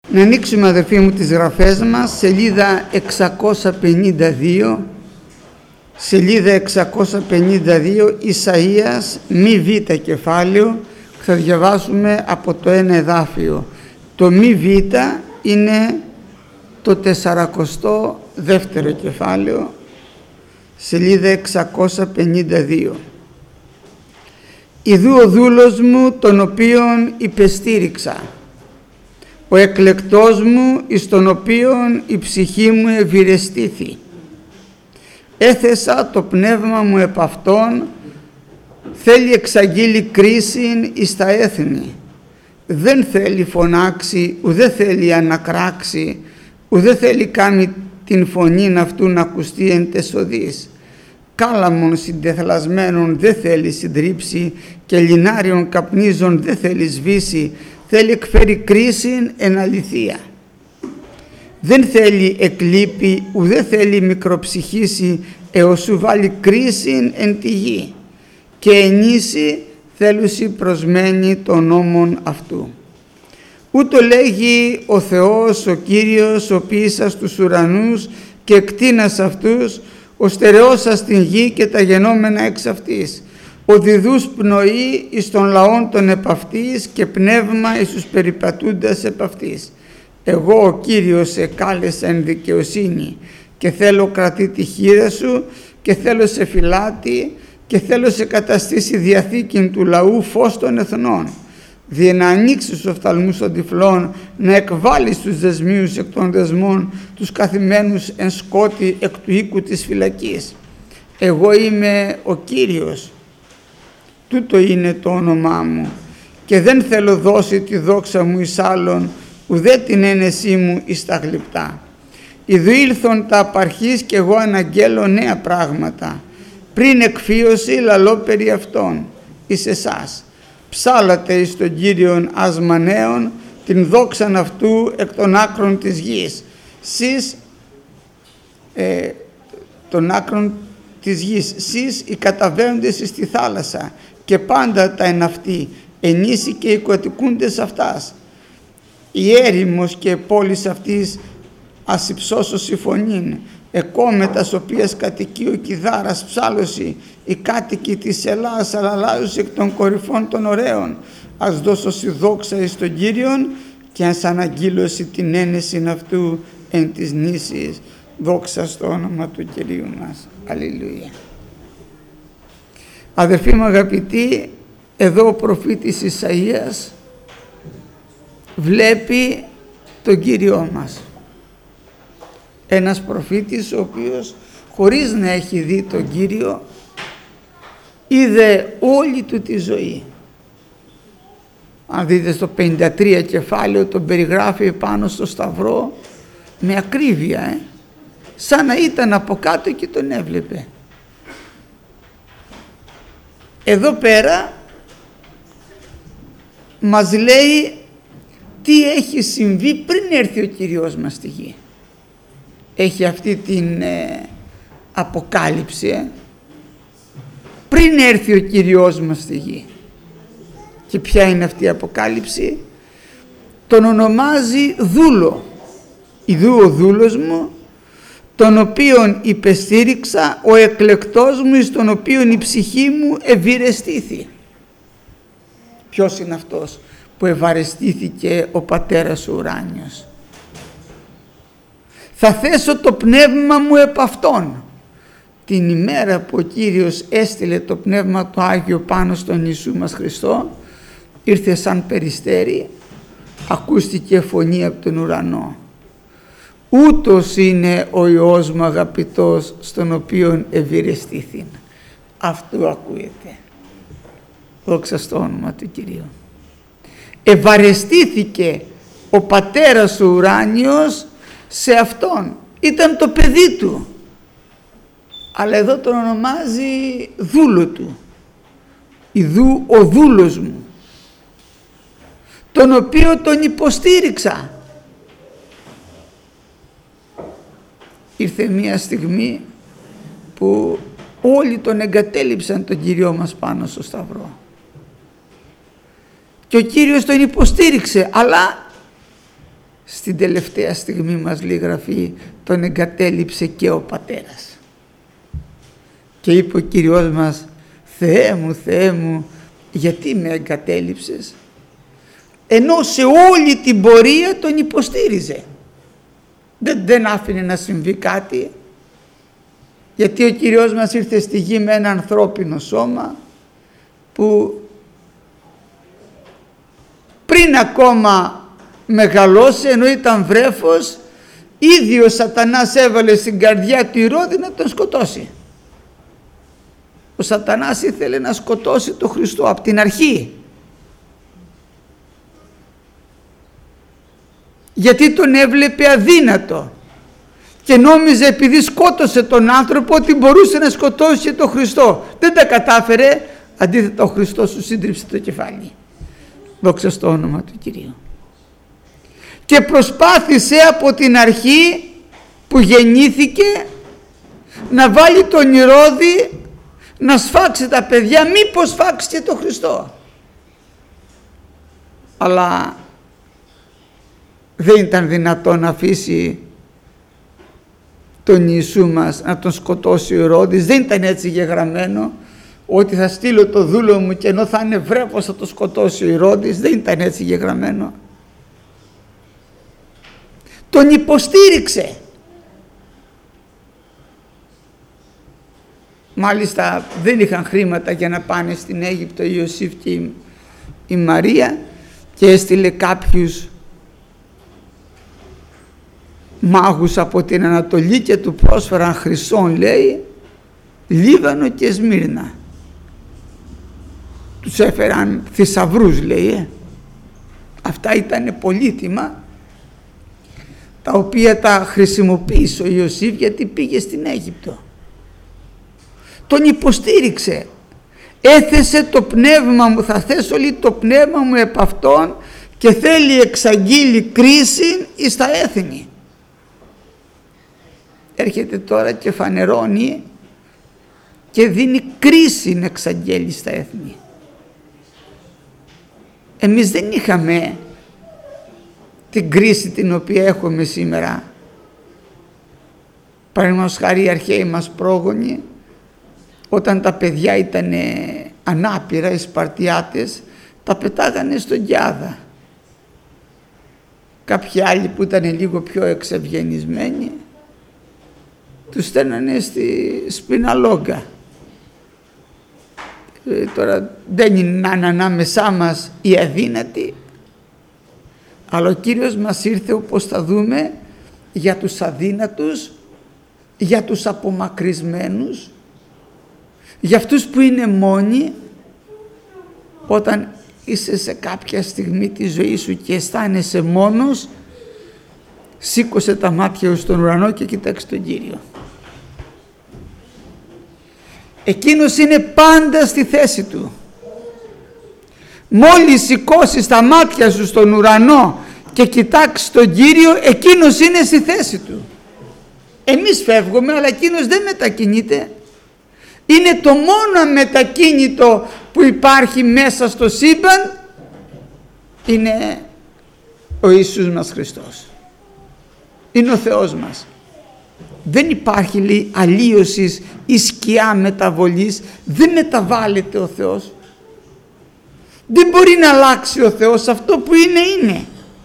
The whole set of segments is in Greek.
Να ανοίξουμε, αδερφοί μου, τις γραφές μας, σελίδα 652, σελίδα 652, Ισαΐας, μη β κεφάλαιο, θα διαβάσουμε από το ένα εδάφιο. Το μη β είναι το 42ο κεφάλαιο, σελίδα 652. «Ιδού ο δούλος μου, τον οποίον υπεστήριξα, ο εκλεκτός μου, εις τον οποίον η ψυχή μου ευηρεστήθη. Έθεσα το πνεύμα μου επ' αυτόν, θέλει εξαγγείλει κρίσιν εις τα έθνη. Δεν θέλει φωνάξει, ουδέ θέλει ανακράξει, ουδέ θέλει κάνει την φωνήν αυτού να ακουστεί εν τες οδείς. Κάλαμον συντεθλασμένον δεν θέλει συντρίψει και λινάριον καπνίζον δεν θέλει σβήσει, θέλει εκφέρει κρίσιν εν αληθεία. Δεν θέλει εκλείπει, ουδέ θέλει μικροψυχήσει, έως σου βάλει κρίσιν εν τη γη και ενήσει θέλουσι προσμένει των νόμων αυτού. Ούτω λέγει ο Θεός, ο Κύριος, ο ποιήσας τους ουρανούς και εκτείνας αυτούς, ο στερεώσας την γη και τα γενόμενα εξ αυτής, ο διδούς πνοή εις των λαών των επ' αυτής και πνεύμα εις τους περιπατούντας επ' αυτής. Εγώ ο Κύριος σε κάλεσα εν δικαιοσύνη και θέλω κρατεί τη χείρα σου και θέλω σε φυλάτη και θέλω σε καταστήσει διαθήκην του λαού φως των εθνών, διε να ανοίξει τους οφθαλμούς των τυφλών, να εκβάλεις τους δεσμίους εκ των δεσμών, τους καθημένους εν σκότη εκ του οίκου της φυλακής. Εγώ είμαι ο Κύριος, τούτο είναι το όνομά μου και δεν θέλω δώσει τη δόξα μου εις άλλον, ουδέ την ένεσή μου εις τα γλυπτά. Ιδού ήλθον τα απαρχής και εγώ αναγγέλω νέα πράγματα. Πριν εκφύωση λαλώ περί αυτών εις εσάς. Ψάλατε εις τον Κύριον άσμα νέων, την δόξαν αυτού εκ των άκρων της γης. Σεις των άκρων της γης, σεις οι καταβαίνοντες εις τη θάλασσα και πάντα τα εν αυτή, ενήσει και οι κατοικούντες αυτάς. Η έρημος και πόλης αυτής ασυψώσος η φωνήν, εκόμετας οποίας κατοικεί ο κιδάρας ψάλωση, οι κάτοικοι της Ελλάς αλαλάζους εκ των κορυφών των ωραίων. Ας δώσω στη δόξα εις τον Κύριον και ας αναγγείλωση την ένεση αυτού εν της νήσης. Δόξα στο όνομα του Κυρίου μας. Αλληλούια. Αδερφοί μου αγαπητοί, εδώ ο προφήτης Ισαΐας βλέπει τον Κύριό μας. Ένας προφήτης ο οποίος χωρίς να έχει δει τον Κύριο είδε όλη του τη ζωή. Αν δείτε στο 53 κεφάλαιο τον περιγράφει πάνω στο σταυρό με ακρίβεια, σαν να ήταν από κάτω και τον έβλεπε. Εδώ πέρα μας λέει τι έχει συμβεί πριν έρθει ο Κύριος μας στη γη. Έχει αυτή την αποκάλυψη πριν έρθει ο Κύριος μας στη γη. Και ποια είναι αυτή η αποκάλυψη? Τον ονομάζει δούλο. Ιδού ο δούλος μου, τον οποίον υπεστήριξα, ο εκλεκτός μου, εις τον οποίον η ψυχή μου ευηρεστήθη. Ποιος είναι αυτός που ευαρεστήθηκε ο Πατέρας ο ουράνιος? Θα θέσω το πνεύμα μου επ' αυτόν. Την ημέρα που ο Κύριος έστειλε το πνεύμα του Άγιο πάνω στον Ιησού μας Χριστό, ήρθε σαν περιστέρι, ακούστηκε φωνή από τον ουρανό. Ούτως είναι ο Υιός μου αγαπητός, στον οποίον ευηρεστήθην. Αυτό ακούεται. Δόξα στο όνομα του Κυρίου. Ευαρεστήθηκε ο Πατέρας ο ουράνιος σε αυτόν. Ήταν το παιδί του. Αλλά εδώ τον ονομάζει δούλο του. Ιδού ο δούλος μου, τον οποίο τον υποστήριξα. Ήρθε μια στιγμή που όλοι τον εγκατέλειψαν τον Κύριό μας πάνω στο σταυρό. Και ο Κύριος τον υποστήριξε, αλλά στην τελευταία στιγμή μας λέει η Γραφή, τον εγκατέλειψε και ο πατέρας. Και είπε ο Κύριος μας, Θεέ μου, γιατί με εγκατέλειψες? Ενώ σε όλη την πορεία τον υποστήριζε. Δεν άφηνε να συμβεί κάτι, γιατί ο Κύριος μας ήρθε στη γη με ένα ανθρώπινο σώμα που πριν ακόμα μεγαλώσει, ενώ ήταν βρέφος, ήδη ο Σατανάς έβαλε στην καρδιά του Ηρώδη να τον σκοτώσει. Ο Σατανάς ήθελε να σκοτώσει τον Χριστό από την αρχή, γιατί τον έβλεπε αδύνατο και νόμιζε επειδή σκότωσε τον άνθρωπο ότι μπορούσε να σκοτώσει και τον Χριστό. Δεν τα κατάφερε, αντίθετα ο Χριστός του σύντριψε το κεφάλι. Δόξα στο όνομα του Κυρίου. Και προσπάθησε από την αρχή που γεννήθηκε να βάλει τον Ηρώδη να σφάξει τα παιδιά, μήπως σφάξει και τον Χριστό. Αλλά δεν ήταν δυνατόν να αφήσει τον Ιησού μας να τον σκοτώσει ο Ηρώδης. Δεν ήταν έτσι γεγραμμένο, ότι θα στείλω το δούλο μου και ενώ θα είναι βρέφος θα το σκοτώσει ο Ηρώδης. Δεν ήταν έτσι γεγραμμένο. Τον υποστήριξε. Μάλιστα δεν είχαν χρήματα για να πάνε στην Αίγυπτο η Ιωσήφ και η Μαρία, και έστειλε κάποιους μάγους από την Ανατολή και του πρόσφεραν χρυσόν, λέει, Λίβανο και Σμύρνα. Τους έφεραν θησαυρούς, λέει. Αυτά ήταν πολύτιμα, τα οποία τα χρησιμοποίησε ο Ιωσήφ γιατί πήγε στην Αίγυπτο. Τον υποστήριξε. Έθεσε το πνεύμα μου, θα θέσω λέει το πνεύμα μου επ' αυτόν και θέλει εξαγγείλει κρίση εις τα έθνη. Έρχεται τώρα και φανερώνει και δίνει κρίση να εξαγγέλει στα έθνη. Εμείς δεν είχαμε την κρίση την οποία έχουμε σήμερα. Παραδείγματος χάρη οι αρχαίοι μας πρόγονοι, όταν τα παιδιά ήταν ανάπηρα, οι Σπαρτιάτες, τα πετάγανε στον Κιάδα. Κάποιοι άλλοι που ήταν λίγο πιο εξευγενισμένοι, τους στέλνανε στη Σπιναλόγκα. Τώρα δεν είναι ανάμεσά μας οι αδύνατοι, αλλά ο Κύριος μας ήρθε, όπως θα δούμε, για τους αδύνατους, για τους απομακρυσμένους, για αυτούς που είναι μόνοι. Όταν είσαι σε κάποια στιγμή της ζωής σου και αισθάνεσαι μόνος, σήκωσε τα μάτια σου στον ουρανό και κοίταξε τον Κύριο. Εκείνος είναι πάντα στη θέση του. Μόλις σηκώσεις τα μάτια σου στον ουρανό και κοιτάξεις τον Κύριο, εκείνος είναι στη θέση του. Εμείς φεύγουμε, αλλά εκείνος δεν μετακινείται. Είναι το μόνο αμετακίνητο που υπάρχει μέσα στο σύμπαν, είναι ο Ιησούς μας Χριστός. Είναι ο Θεός μας. Δεν υπάρχει, λέει, αλλίωσης ή σκιά μεταβολής. Δεν μεταβάλλεται ο Θεός. Δεν μπορεί να αλλάξει ο Θεός. Αυτό που είναι.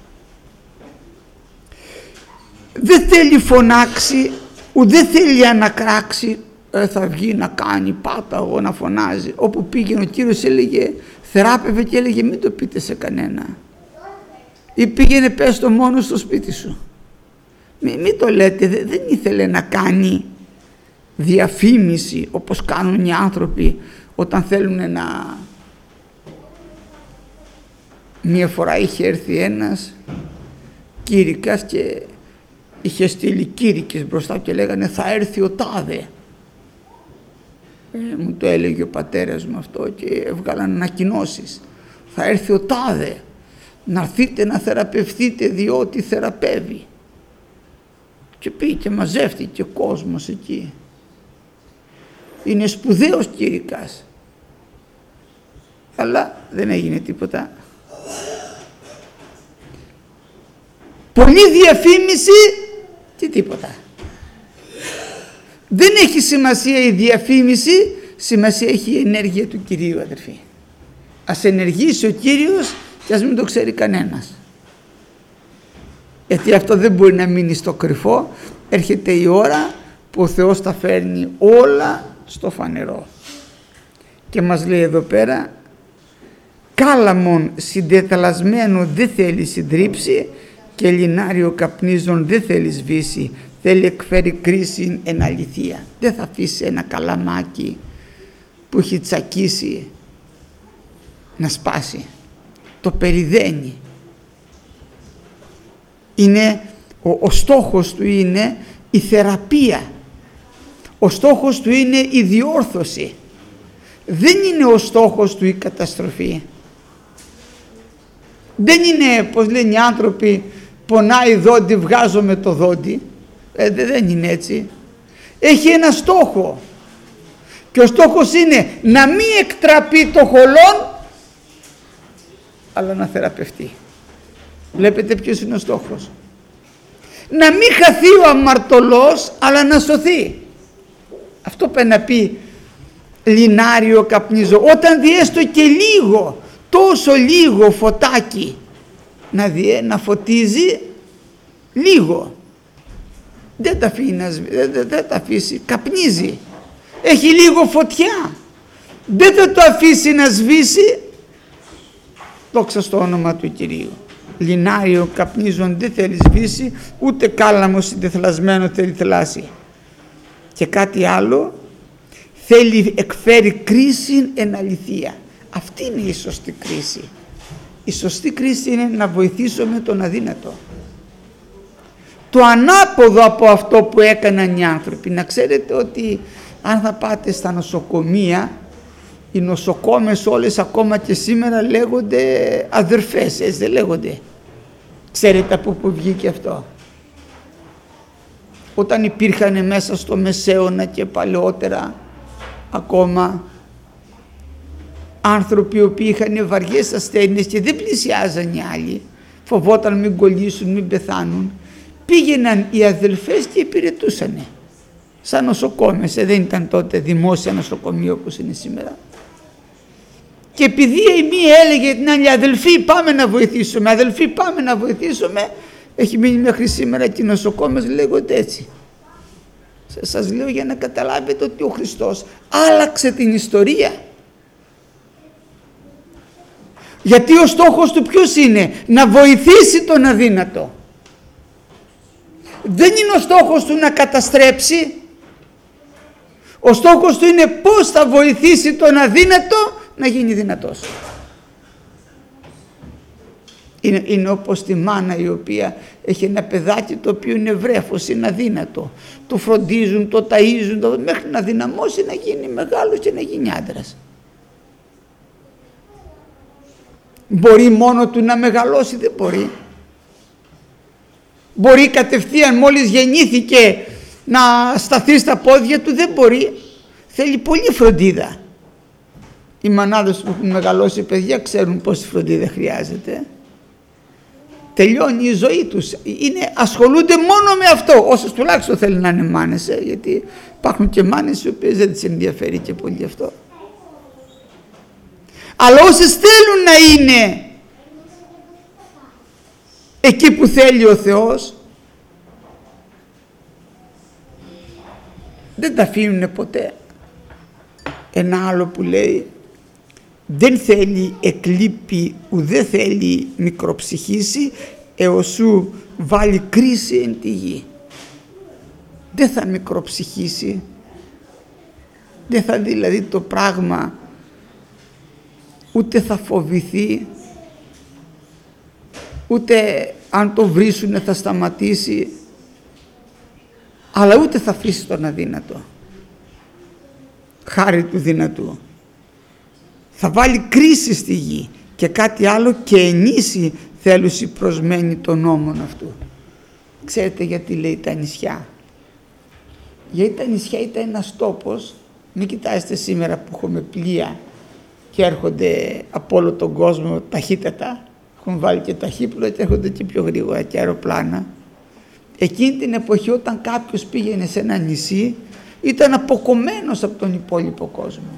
Δεν θέλει φωνάξει, ούτε θέλει ανακράξει. Θα βγει να κάνει πάταγο, να φωνάζει. Όπου πήγαινε ο Κύριος έλεγε, θεράπευε και έλεγε μην το πείτε σε κανένα. Ή πήγαινε πες το μόνο στο σπίτι σου. Μην το λέτε. Δεν ήθελε να κάνει διαφήμιση όπως κάνουν οι άνθρωποι όταν θέλουν να... Μία φορά είχε έρθει ένας κήρυκας και είχε στείλει κήρυκες μπροστά και λέγανε θα έρθει ο τάδε. Μου το έλεγε ο πατέρας μου αυτό και έβγαλαν ανακοινώσεις. Θα έρθει ο τάδε, να έρθείτε να θεραπευθείτε διότι θεραπεύει. Και πήγε και μαζεύτηκε ο κόσμος εκεί. Είναι σπουδαίος κήρυκας. Αλλά δεν έγινε τίποτα. Πολλή διαφήμιση και τίποτα. Δεν έχει σημασία η διαφήμιση, σημασία έχει η ενέργεια του Κυρίου, αδερφοί. Ας ενεργήσει ο Κύριος και ας μην το ξέρει κανένας. Γιατί αυτό δεν μπορεί να μείνει στο κρυφό. Έρχεται η ώρα που ο Θεός τα φέρνει όλα στο φανερό. Και μας λέει εδώ πέρα, κάλαμον συντεταλασμένο δεν θέλει συντρίψει και λινάριο καπνίζον δεν θέλει σβήσει, θέλει εκφέρει κρίση εν αληθεία. Δεν θα αφήσει ένα καλαμάκι που έχει τσακίσει να σπάσει. Το περιδένει. Είναι, ο στόχος του είναι η θεραπεία. Ο στόχος του είναι η διόρθωση. Δεν είναι ο στόχος του η καταστροφή. Δεν είναι, πως λένε οι άνθρωποι, πονάει δόντι, βγάζω με το δόντι. Δεν είναι έτσι. Έχει ένα στόχο. Και ο στόχος είναι να μην εκτραπεί το χολόν, αλλά να θεραπευτεί. Βλέπετε ποιος είναι ο στόχος. Να μην χαθεί ο αμαρτωλός, αλλά να σωθεί. Αυτό πρέπει να πει λινάριο καπνίζω. Όταν δει έστω και λίγο, τόσο λίγο φωτάκι να φωτίζει, λίγο, δεν τα αφήσει, καπνίζει, έχει λίγο φωτιά, δεν θα το αφήσει να σβήσει. Δόξα στο όνομα του Κυρίου. Λινάριο καπνίζον δεν θέλει σβήσει, ούτε κάλαμο συντεθλασμένο θέλει θλάσει. Και κάτι άλλο, θέλει εκφέρει κρίση εν αληθεία. Αυτή είναι η σωστή κρίση. Η σωστή κρίση είναι να βοηθήσουμε τον αδύνατο. Το ανάποδο από αυτό που έκαναν οι άνθρωποι. Να ξέρετε ότι αν θα πάτε στα νοσοκομεία, οι νοσοκόμες όλες ακόμα και σήμερα λέγονται αδερφές, έτσι δεν λέγονται. Ξέρετε από πού βγήκε αυτό. Όταν υπήρχαν μέσα στο Μεσαίωνα και παλαιότερα ακόμα άνθρωποι οι οποίοι είχαν βαριές ασθένειες και δεν πλησιάζαν οι άλλοι, φοβόταν μην κολλήσουν, μην πεθάνουν, πήγαιναν οι αδελφές και υπηρετούσανε σαν νοσοκόμες. Δεν ήταν τότε δημόσια νοσοκομεία όπως είναι σήμερα. Και επειδή η μία έλεγε την άλλη, αδελφοί πάμε να βοηθήσουμε, αδελφοί πάμε να βοηθήσουμε, έχει μείνει μέχρι σήμερα και οι νοσοκόμες λέγονται έτσι. Σας λέω για να καταλάβετε ότι ο Χριστός άλλαξε την ιστορία. Γιατί ο στόχος του ποιος είναι? Να βοηθήσει τον αδύνατο. Δεν είναι ο στόχος του να καταστρέψει. Ο στόχος του είναι πώς θα βοηθήσει τον αδύνατο να γίνει δυνατός. Είναι όπως τη μάνα η οποία έχει ένα παιδάκι το οποίο είναι βρέφος, είναι αδύνατο. Το φροντίζουν, το ταΐζουν, μέχρι να δυναμώσει, να γίνει μεγάλος και να γίνει άντρας. Μπορεί μόνο του να μεγαλώσει? Δεν μπορεί. Μπορεί κατευθείαν μόλις γεννήθηκε να σταθεί στα πόδια του? Δεν μπορεί. Θέλει πολλή φροντίδα. Οι μανάδες που έχουν μεγαλώσει παιδιά ξέρουν πόση φροντίδα χρειάζεται. Τελειώνει η ζωή τους. Ασχολούνται μόνο με αυτό. Όσες τουλάχιστον θέλουν να είναι μάνες, γιατί υπάρχουν και μάνες οι οποίες δεν τις ενδιαφέρει και πολύ αυτό. Αλλά όσες θέλουν να είναι εκεί που θέλει ο Θεός, δεν τα αφήνουν ποτέ. Ένα άλλο που λέει, δεν θέλει εκλείπει ουδέ θέλει μικροψυχήσει έως σου βάλει κρίση εν τη γη. Δεν θα μικροψυχήσει, δεν θα δει δηλαδή το πράγμα, ούτε θα φοβηθεί, ούτε αν το βρίσουνε θα σταματήσει, αλλά ούτε θα αφήσει τον αδύνατο. Χάρη του δυνατού. Θα βάλει κρίση στη γη και κάτι άλλο, και ενήσει θέλουσι προσμένει των νόμων αυτού. Ξέρετε γιατί λέει τα νησιά? Γιατί τα νησιά ήταν ένας τόπος, μην κοιτάζετε σήμερα που έχουμε πλοία και έρχονται από όλο τον κόσμο ταχύτατα, έχουν βάλει και ταχύπλοα και έρχονται και πιο γρήγορα και αεροπλάνα. Εκείνη την εποχή όταν κάποιος πήγαινε σε ένα νησί ήταν αποκομμένος από τον υπόλοιπο κόσμο.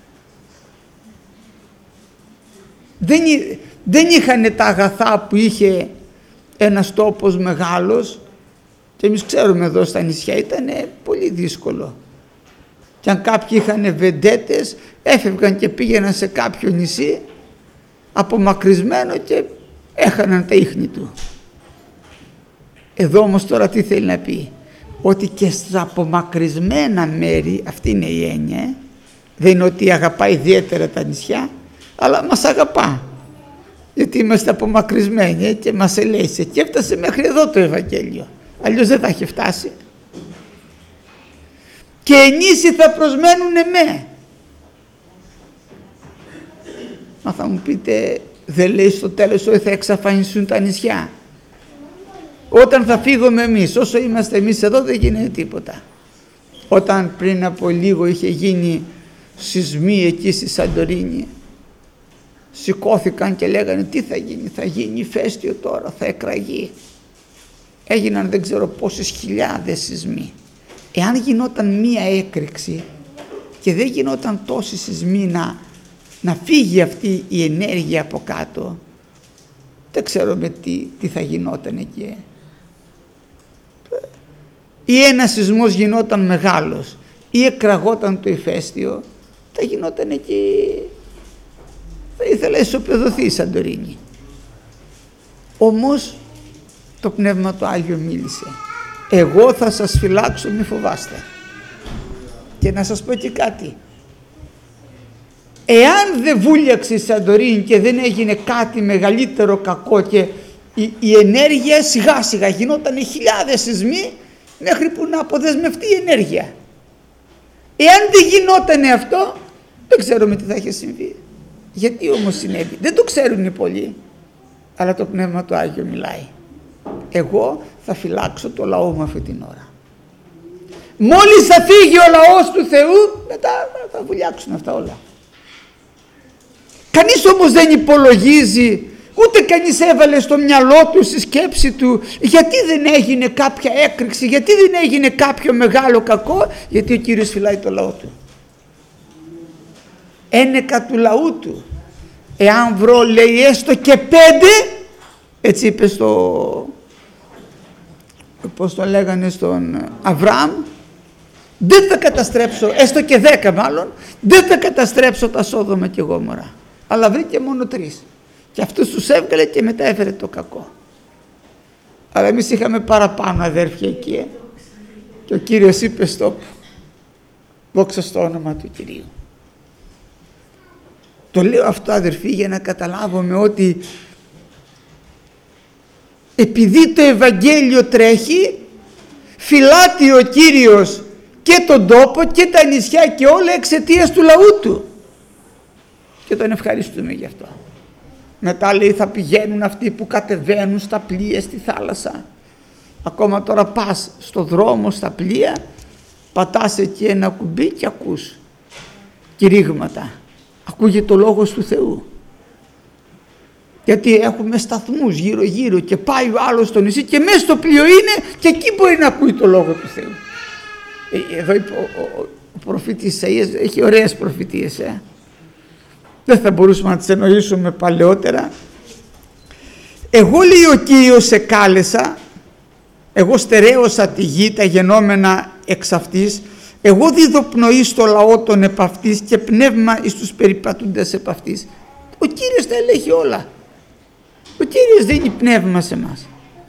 Δεν είχαν τα αγαθά που είχε ένας τόπος μεγάλος, και εμείς ξέρουμε εδώ στα νησιά ήταν πολύ δύσκολο. Και αν κάποιοι είχαν βεντέτες έφευγαν και πήγαιναν σε κάποιο νησί απομακρυσμένο και έχαναν τα ίχνη του. Εδώ όμως τώρα τι θέλει να πει? Ότι και στα απομακρυσμένα μέρη, αυτή είναι η έννοια, δεν είναι ότι αγαπάει ιδιαίτερα τα νησιά, αλλά μας αγαπά. Γιατί είμαστε απομακρυσμένοι και μας ελέησε και έφτασε μέχρι εδώ το Ευαγγέλιο. Αλλιώς δεν θα έχει φτάσει. Και ενίσοι θα προσμένουνε με. Μα θα μου πείτε, δεν λέει στο τέλος ότι θα εξαφανιστούν τα νησιά? Όταν θα φύγουμε εμείς, όσο είμαστε εμείς εδώ δεν γίνεται τίποτα. Όταν πριν από λίγο είχε γίνει σεισμοί εκεί στη Σαντορίνη, σηκώθηκαν και λέγανε τι θα γίνει? Θα γίνει ηφαίστειο τώρα, θα εκραγεί. Έγιναν δεν ξέρω πόσες χιλιάδες σεισμοί. Εάν γινόταν μία έκρηξη και δεν γινόταν τόσοι σεισμοί να φύγει αυτή η ενέργεια από κάτω, δεν ξέρω με τι θα γινόταν εκεί. Ή ένας σεισμός γινόταν μεγάλος ή εκραγόταν το ηφαίστειο, θα γινόταν εκεί, θα ήθελα ισοπεδωθεί η Σαντορίνη. Όμως το Πνεύμα το Άγιο μίλησε, εγώ θα σας φυλάξω, μη φοβάστε. Και να σας πω και κάτι, εάν δεν βούλιαξε η Σαντορίνη και δεν έγινε κάτι μεγαλύτερο κακό και η ενέργεια σιγά σιγά γινόταν χιλιάδες σεισμοί μέχρι που να αποδεσμευτεί η ενέργεια. Εάν δεν γινόταν αυτό, δεν ξέρουμε τι θα είχε συμβεί. Γιατί όμως συνέβη? Δεν το ξέρουν οι πολλοί, αλλά το Πνεύμα το Άγιο μιλάει. Εγώ θα φυλάξω το λαό μου αυτή την ώρα. Μόλις θα φύγει ο λαός του Θεού, μετά θα βουλιάξουν αυτά όλα. Κανείς όμως δεν υπολογίζει, ούτε κανείς έβαλε στο μυαλό του, στη σκέψη του, γιατί δεν έγινε κάποια έκρηξη, γιατί δεν έγινε κάποιο μεγάλο κακό? Γιατί ο Κύριος φυλάει το λαό του. Ένεκα του λαού του. Εάν βρω, λέει, έστω και 5, έτσι είπε πώς το λέγανε στον Αβραάμ, δεν θα καταστρέψω, έστω και 10 μάλλον, δεν θα καταστρέψω τα Σόδομα και Γόμορα. Αλλά βρήκε μόνο 3. Και αυτούς τους έβγαλε και μετά έφερε το κακό. Αλλά εμείς είχαμε παραπάνω αδέρφια εκεί. Και ο Κύριος είπε stop. Δόξα στο όνομα του Κυρίου. Το λέω αυτό αδερφοί για να καταλάβουμε ότι επειδή το Ευαγγέλιο τρέχει, φυλάτει ο Κύριος και τον τόπο και τα νησιά και όλα εξαιτίας του λαού του. Και τον ευχαριστούμε γι' αυτό. Μετά λέει θα πηγαίνουν αυτοί που κατεβαίνουν στα πλοία στη θάλασσα. Ακόμα τώρα πας στο δρόμο στα πλοία, πατάς εκεί ένα κουμπί και ακούς κηρύγματα. Ακούγεται ο λόγος του Θεού. Γιατί έχουμε σταθμούς γύρω γύρω και πάει ο άλλος στο νησί και μέσα στο πλοίο είναι και εκεί μπορεί να ακούει το λόγο του Θεού. Εδώ ο προφήτης Ισαΐας έχει ωραίες προφητείες. Δεν θα μπορούσαμε να τις εννοήσουμε παλαιότερα. Εγώ, λέει, ο Κύριος σε κάλεσα, εγώ στερέωσα τη γη, τα γενόμενα εξ αυτής, εγώ δίδω πνοή στο λαό των επ' αυτής και πνεύμα εις τους περιπατούντες επ' αυτής. Ο Κύριος τα ελέγχει όλα. Ο Κύριος δίνει πνεύμα σε μας.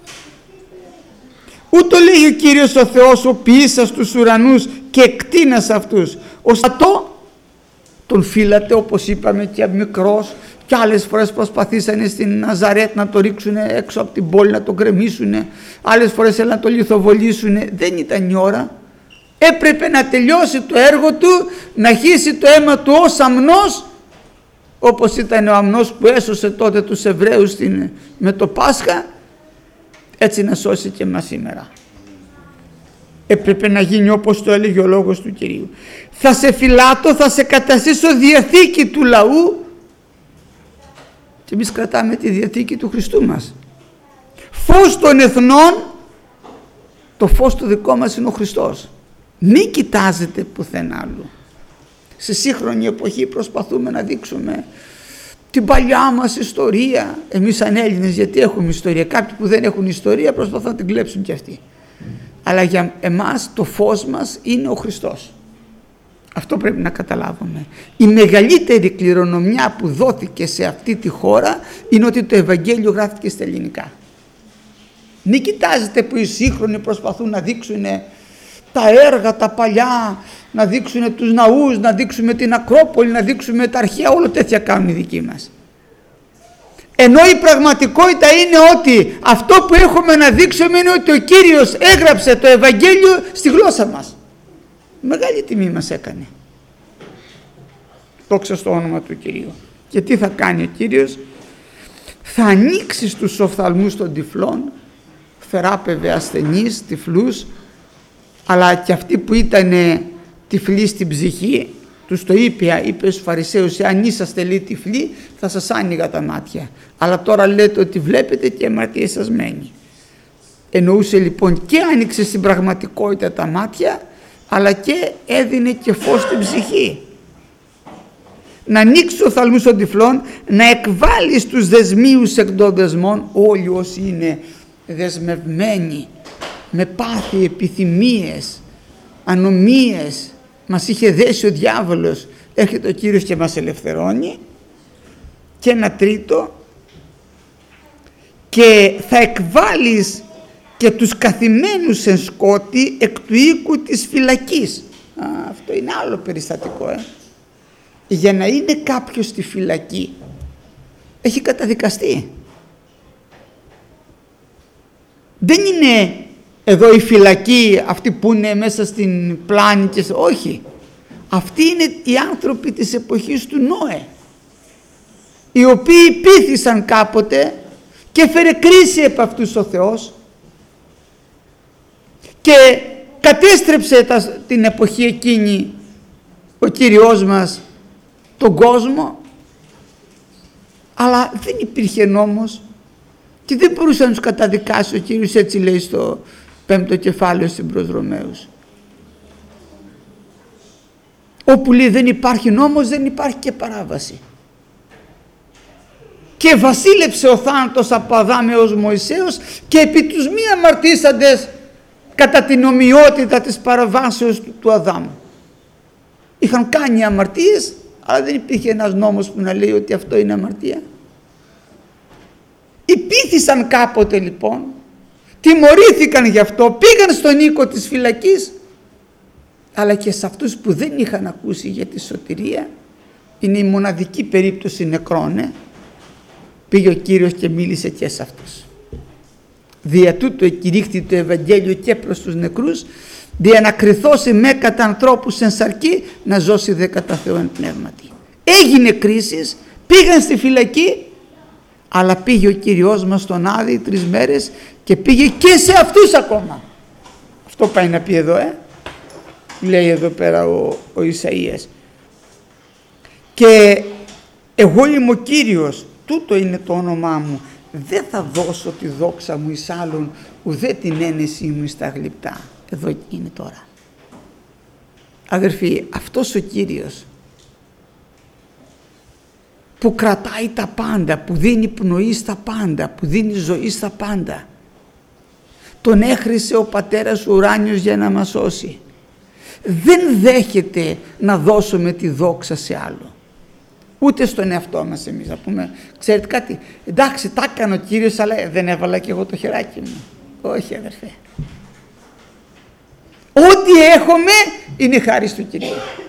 Ούτω λέει ο Κύριος ο Θεός, ο ποιήσας τους ουρανούς και εκτείνας αυτούς. Ο Σατώ τον φύλατε, όπως είπαμε, και μικρός, και άλλες φορές προσπαθήσανε στην Ναζαρέτ να το ρίξουν έξω από την πόλη, να το γκρεμίσουν, άλλες φορές θέλουν να το λιθοβολήσουν. Δεν ήταν η ώρα. Έπρεπε να τελειώσει το έργο του, να χύσει το αίμα του ως αμνός, όπως ήταν ο αμνός που έσωσε τότε τους Εβραίους με το Πάσχα, έτσι να σώσει και μας σήμερα. Έπρεπε να γίνει όπως το έλεγε ο λόγος του Κυρίου. Θα σε φυλάτω, θα σε καταστήσω διαθήκη του λαού Και εμείς κρατάμε τη Διαθήκη του Χριστού μας. Φως των εθνών, το φως το δικό μας είναι ο Χριστός. Μην κοιτάζετε πουθενά άλλου. Σε σύγχρονη εποχή προσπαθούμε να δείξουμε την παλιά μας ιστορία. Εμείς σαν Έλληνες, γιατί έχουμε ιστορία. Κάποιοι που δεν έχουν ιστορία προσπαθούν να την κλέψουν κι αυτοί. Αλλά για εμάς το φως μας είναι ο Χριστός. Αυτό πρέπει να καταλάβουμε. Η μεγαλύτερη κληρονομιά που δόθηκε σε αυτή τη χώρα είναι ότι το Ευαγγέλιο γράφτηκε στα ελληνικά. Μην κοιτάζετε που οι σύγχρονοι προσπαθούν να δείξουν τα έργα, τα παλιά, να δείξουν τους ναούς, να δείξουμε την Ακρόπολη, να δείξουμε τα αρχαία, όλο τέτοια κάνουν οι δικοί μας. Ενώ η πραγματικότητα είναι ότι αυτό που έχουμε να δείξουμε είναι ότι ο Κύριος έγραψε το Ευαγγέλιο στη γλώσσα μας. Μεγάλη τιμή μας έκανε. Δόξα στο όνομα του Κυρίου. Και τι θα κάνει ο Κύριος? Θα ανοίξει στους οφθαλμούς των τυφλών, θεράπευε ασθενείς, τυφλούς, αλλά και αυτοί που ήταν τυφλοί στην ψυχή, τους το είπε στους Φαρισαίους, αν είσαστε λέει τυφλοί θα σας άνοιγα τα μάτια, αλλά τώρα λέτε ότι βλέπετε και η αμαρτία σας μένει. Εννοούσε λοιπόν και άνοιξε στην πραγματικότητα τα μάτια, αλλά και έδινε και φως στην ψυχή. Να ανοίξει τους οφθαλμούς των τυφλών, να εκβάλει στους δεσμίους εκ των δεσμών, όλοι όσοι είναι δεσμευμένοι με πάθη, επιθυμίες, ανομίες, μας είχε δέσει ο διάβολος, έρχεται ο Κύριος και μας ελευθερώνει. Και ένα τρίτο, και θα εκβάλεις και τους καθημένους εν σκότη εκ του οίκου της φυλακής. Αυτό είναι άλλο περιστατικό. Για να είναι κάποιος στη φυλακή έχει καταδικαστεί. Δεν είναι εδώ η φυλακή αυτή που είναι μέσα στην πλάνη και όχι. Αυτοί είναι οι άνθρωποι της εποχής του Νόε, οι οποίοι πείθησαν κάποτε και έφερε κρίση επ' αυτούς ο Θεός και κατέστρεψε την εποχή εκείνη ο Κύριος μας τον κόσμο, αλλά δεν υπήρχε νόμος και δεν μπορούσε να τους καταδικάσει ο Κύριος, έτσι λέει στο 5ο κεφάλαιο στην προς Ρωμαίους. Όπου λέει δεν υπάρχει νόμος, δεν υπάρχει και παράβαση. Και βασίλεψε ο θάνατος από Αδάμ έως Μωυσέως και επί τους μη αμαρτήσαντες κατά την ομοιότητα της παραβάσεως του Αδάμ. Είχαν κάνει αμαρτίες, αλλά δεν υπήρχε ένας νόμος που να λέει ότι αυτό είναι αμαρτία. Υπήθησαν κάποτε λοιπόν, τιμωρήθηκαν γι' αυτό, πήγαν στον οίκο της φυλακής, αλλά και σε αυτούς που δεν είχαν ακούσει για τη σωτηρία, είναι η μοναδική περίπτωση νεκρών, πήγε ο Κύριος και μίλησε και σε αυτούς. Δια τούτο εκηρύχθη το Ευαγγέλιο και προς τους νεκρούς, δια να κριθώσει με κατά ανθρώπους εν σαρκή, να ζώσει δε κατά Θεό εν πνεύματι. Έγινε κρίσεις, πήγαν στη φυλακή, αλλά πήγε ο Κύριος μας στον Άδη 3 μέρες και πήγε και σε αυτούς ακόμα. Αυτό πάει να πει εδώ, λέει εδώ πέρα ο Ισαΐας. Και εγώ είμαι ο Κύριος, τούτο είναι το όνομά μου, δεν θα δώσω τη δόξα μου εις άλλον, ουδέ την ένεση μου εις τα γλυπτά. Εδώ είναι τώρα. Αδερφοί, αυτός ο Κύριος που κρατάει τα πάντα, που δίνει πνοή στα πάντα, που δίνει ζωή στα πάντα, τον έχρισε ο Πατέρας ο ουράνιος για να μας σώσει. Δεν δέχεται να δώσουμε τη δόξα σε άλλο. Ούτε στον εαυτό μας εμείς να πούμε, ξέρετε κάτι, εντάξει τα έκανε ο Κύριος, αλλά δεν έβαλα και εγώ το χεράκι μου. Όχι αδερφέ. Ό,τι έχουμε είναι χάρη του Κυρίου.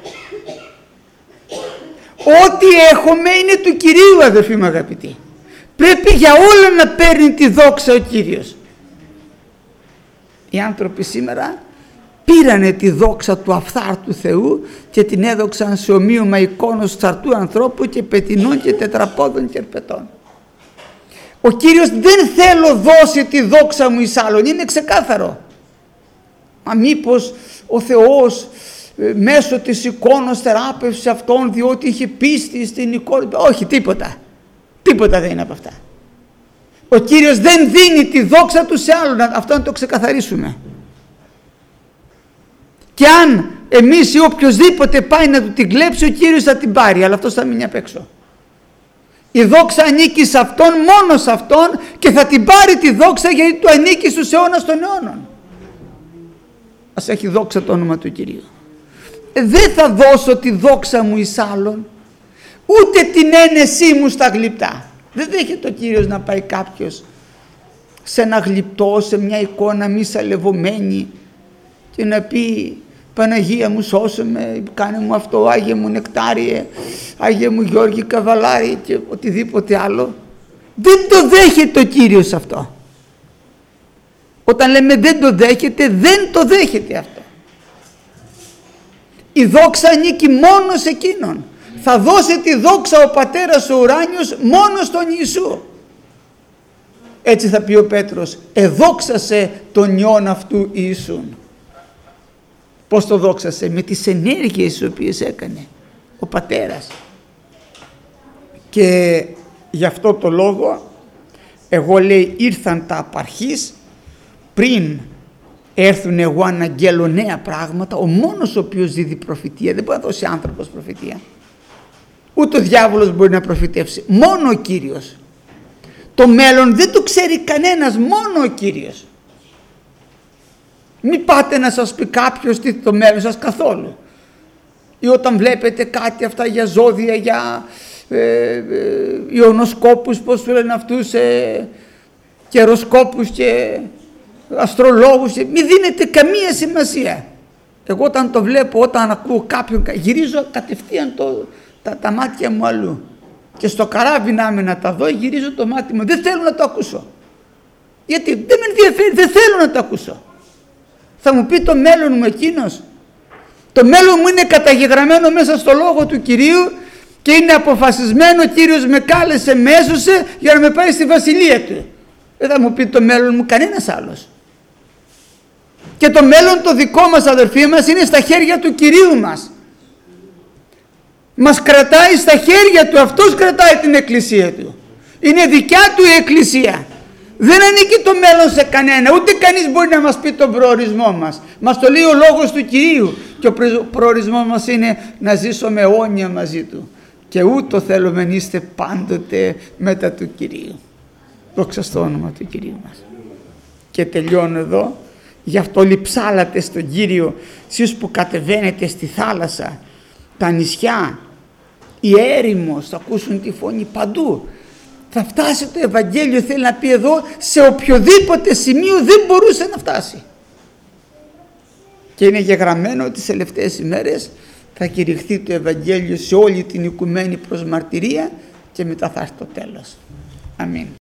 Ό,τι έχουμε είναι του Κυρίου, αδερφοί μου αγαπητοί. Πρέπει για όλα να παίρνει τη δόξα ο Κύριος. Οι άνθρωποι σήμερα πήρανε τη δόξα του αφθάρτου Θεού και την έδωξαν σε ομοίωμα εικόνος θαρτού ανθρώπου και πετεινών και τετραπόδων και ερπετών. Ο Κύριος δεν θέλω δώσει τη δόξα μου εις άλλον, είναι ξεκάθαρο. Μα μήπως ο Θεός μέσω της εικόνος θεράπευσε αυτόν διότι είχε πίστη στην εικόνα? Όχι, τίποτα. Τίποτα δεν είναι από αυτά. Ο Κύριος δεν δίνει τη δόξα του σε άλλον, αυτό να το ξεκαθαρίσουμε. Και αν εμείς ή οποιοσδήποτε πάει να του την κλέψει, ο Κύριος θα την πάρει, αλλά αυτός θα μείνει απ' έξω. Η δόξα ανήκει σε Αυτόν, μόνο σε Αυτόν, και θα την πάρει τη δόξα γιατί του ανήκει στους αιώνας των αιώνων. Ας έχει δόξα το όνομα του Κυρίου. Δεν θα δώσω τη δόξα μου εις άλλον, ούτε την ένεσή μου στα γλυπτά. Δεν δέχεται ο Κύριος να πάει κάποιος σε ένα γλυπτό, σε μια εικόνα μη σαλευωμένη και να πει Παναγία μου σώσε με, κάνε μου αυτό, Άγιε μου Νεκτάριε, Άγιε μου Γιώργη Καβαλάρη και οτιδήποτε άλλο. Δεν το δέχεται ο Κύριος αυτό. Όταν λέμε δεν το δέχεται, δεν το δέχεται αυτό. Η δόξα ανήκει μόνο σε Εκείνον. Θα δώσει τη δόξα ο Πατέρας ο ουράνιος μόνο στον Ιησού. Έτσι θα πει ο Πέτρος, εδόξασε τον Υιόν αυτού Ιησούν. Πώς το δόξασε? Με τις ενέργειες τις οποίες έκανε ο Πατέρας. Και γι' αυτό το λόγο εγώ, λέει, ήρθαν τα απαρχής πριν έρθουν εγώ αναγγέλω νέα πράγματα. Ο μόνος ο οποίος δίδει προφητεία, δεν μπορεί να δώσει άνθρωπος προφητεία, ούτε ο διάβολος μπορεί να προφητεύσει, μόνο ο Κύριος. Το μέλλον δεν το ξέρει κανένας, μόνο ο Κύριος. Μην πάτε να σας πει κάποιος τι το μέλλον σας καθόλου. Ή όταν βλέπετε κάτι αυτά για ζώδια, για ιονοσκόπους, πώς του λένε αυτούς, καιροσκόπους και αστρολόγους, μην δίνετε καμία σημασία. Εγώ όταν το βλέπω, όταν ακούω κάποιον, γυρίζω κατευθείαν τα μάτια μου αλλού. Και στο καράβι να τα δω, γυρίζω το μάτι μου. Δεν θέλω να το ακούσω. Γιατί δεν με ενδιαφέρει, δεν θέλω να το ακούσω. Θα μου πει το μέλλον μου εκείνος. Το μέλλον μου είναι καταγεγραμμένο μέσα στο λόγο του Κυρίου και είναι αποφασισμένο. Ο Κύριος με κάλεσε, με έσωσε για να με πάει στη βασιλεία του. Δεν θα μου πει το μέλλον μου κανένας άλλος. Και το μέλλον το δικό μας, αδερφοί μας, είναι στα χέρια του Κυρίου μας. Μας κρατάει στα χέρια του, αυτός κρατάει την εκκλησία του. Είναι δικιά του η εκκλησία. Δεν ανήκει το μέλλον σε κανένα, ούτε κανείς μπορεί να μας πει τον προορισμό μας. Μας το λέει ο λόγος του Κυρίου και ο προορισμός μας είναι να ζήσουμε αιώνια μαζί του. Και ούτω θέλουμε να είστε πάντοτε μετά του Κυρίου. Δόξα στο όνομα του Κυρίου μας. Και τελειώνω εδώ. Γι' αυτό λειψάλατε στον Κύριο, εσείς που κατεβαίνετε στη θάλασσα, τα νησιά, η έρημος, θα ακούσουν τη φωνή παντού. Θα φτάσει το Ευαγγέλιο, θέλει να πει εδώ, σε οποιοδήποτε σημείο δεν μπορούσε να φτάσει. Και είναι γεγραμμένο ότι τις τελευταίες ημέρες θα κηρυχθεί το Ευαγγέλιο σε όλη την οικουμένη προς μαρτυρία και μετά θα έρθει το τέλος. Αμήν.